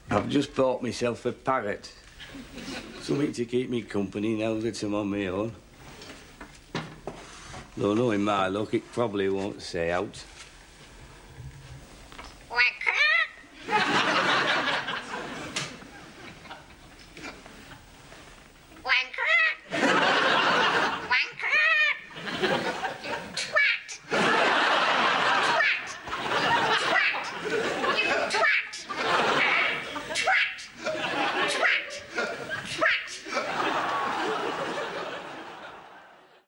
I've just bought myself a parrot. Something to keep me company now that I'm on my own. Though knowing my luck, it probably won't stay out. Waka!